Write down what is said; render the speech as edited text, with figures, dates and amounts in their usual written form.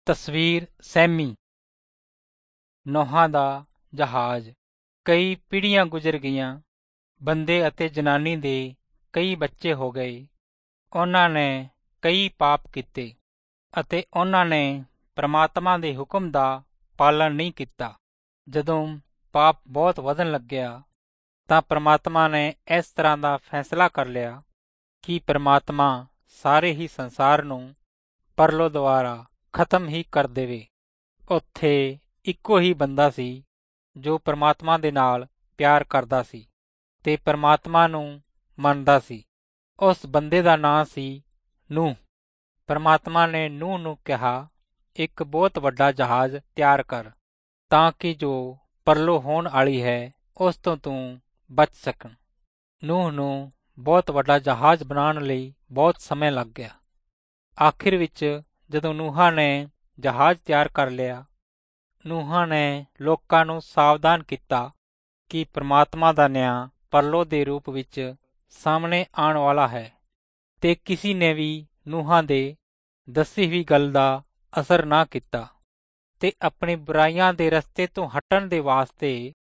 ਤਸਵੀਰ ਸਹਿਮੀ। ਨੋਹਾਂ ਦਾ ਜਹਾਜ਼। ਕਈ ਪੀੜ੍ਹੀਆਂ ਗੁਜ਼ਰ ਗਈਆਂ। ਬੰਦੇ ਅਤੇ ਜਨਾਨੀ ਦੇ ਕਈ ਬੱਚੇ ਹੋ ਗਏ। ਉਹਨਾਂ ਨੇ ਕਈ ਪਾਪ ਕੀਤੇ ਅਤੇ ਉਹਨਾਂ ਨੇ ਪਰਮਾਤਮਾ ਦੇ ਹੁਕਮ ਦਾ ਪਾਲਣ ਨਹੀਂ ਕੀਤਾ। ਜਦੋਂ ਪਾਪ ਬਹੁਤ ਵਧਣ ਲੱਗਿਆ ਤਾਂ ਪਰਮਾਤਮਾ ਨੇ ਇਸ ਤਰ੍ਹਾਂ ਦਾ ਫੈਸਲਾ ਕਰ ਲਿਆ ਕਿ ਪਰਮਾਤਮਾ ਸਾਰੇ ਹੀ ਸੰਸਾਰ ਨੂੰ ਪਰਲੋ ਦੁਆਰਾ ਖਤਮ ਹੀ ਕਰ ਦੇਵੇ। ਉੱਥੇ ਇੱਕੋ ਹੀ ਬੰਦਾ ਸੀ ਜੋ ਪਰਮਾਤਮਾ ਦੇ ਨਾਲ ਪਿਆਰ ਕਰਦਾ ਸੀ ਤੇ ਪਰਮਾਤਮਾ ਨੂੰ ਮੰਨਦਾ ਸੀ। ਉਸ ਬੰਦੇ ਦਾ ਨਾਂ ਸੀ ਨੂਹ। ਪਰਮਾਤਮਾ ਨੇ ਨੂਹ ਨੂੰ ਕਿਹਾ, ਇੱਕ ਬਹੁਤ ਵੱਡਾ ਜਹਾਜ਼ ਤਿਆਰ ਕਰ ਤਾਂ ਕਿ ਜੋ ਪਰਲੋ ਹੋਣ ਵਾਲੀ ਹੈ ਉਸ ਤੋਂ ਤੂੰ ਬਚ ਸਕਣ। ਨੂਹ ਨੂੰ ਬਹੁਤ ਵੱਡਾ ਜਹਾਜ਼ ਬਣਾਉਣ ਲਈ ਬਹੁਤ ਸਮਾਂ ਲੱਗ ਗਿਆ। ਆਖਿਰ ਵਿੱਚ ਜਦੋਂ ਨੂਹਾਂ ਨੇ ਜਹਾਜ਼ ਤਿਆਰ ਕਰ ਲਿਆ, ਨੂਹਾਂ ਨੇ ਲੋਕਾਂ ਨੂੰ ਸਾਵਧਾਨ ਕੀਤਾ ਕਿ ਪਰਮਾਤਮਾ ਦਾ ਨਿਆਂ ਪਰਲੋ ਦੇ ਰੂਪ ਵਿੱਚ ਸਾਹਮਣੇ ਆਉਣ ਵਾਲਾ ਹੈ ਤੇ ਕਿਸੇ ਨੇ ਵੀ ਨੂਹਾਂ ਦੇ ਦੱਸੀ ਹੋਈ ਗੱਲ ਦਾ ਅਸਰ ਨਾ ਕੀਤਾ ਤੇ ਆਪਣੀ ਬੁਰਾਈਆਂ ਦੇ ਰਸਤੇ ਤੋਂ ਹਟਣ ਦੇ ਵਾਸਤੇ